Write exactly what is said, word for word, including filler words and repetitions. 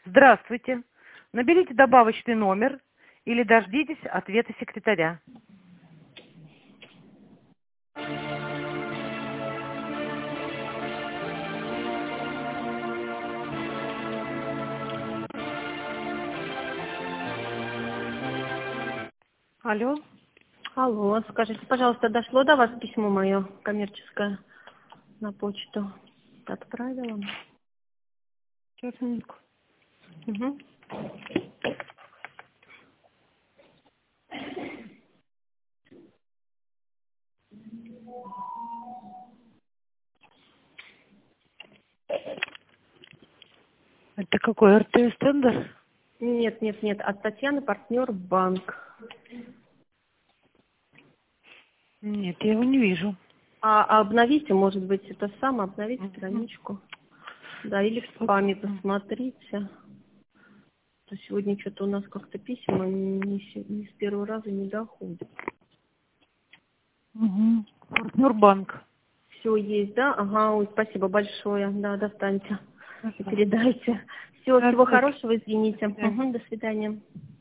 Здравствуйте. Наберите добавочный номер или дождитесь ответа секретаря. Алло. Алло, скажите, пожалуйста, дошло до вас письмо мое коммерческое на почту? Отправила. Сейчас, минутку. Угу. Это какой РТС тендер? Нет, нет, нет, от Татьяны, партнер банк. Нет, я его не вижу. А, а обновите, может быть, это самое, обновите Мгм. страничку. Да, или в спаме посмотрите. То сегодня что-то у нас как-то письма не, с- не с первого раза не доходят. Угу. Партнербанк. Все есть, да? Ага, ой, спасибо большое. Да, достаньте и Хорошо. передайте. Все, Да, всего обязательно. хорошего, извините. До свидания. Угу, до свидания.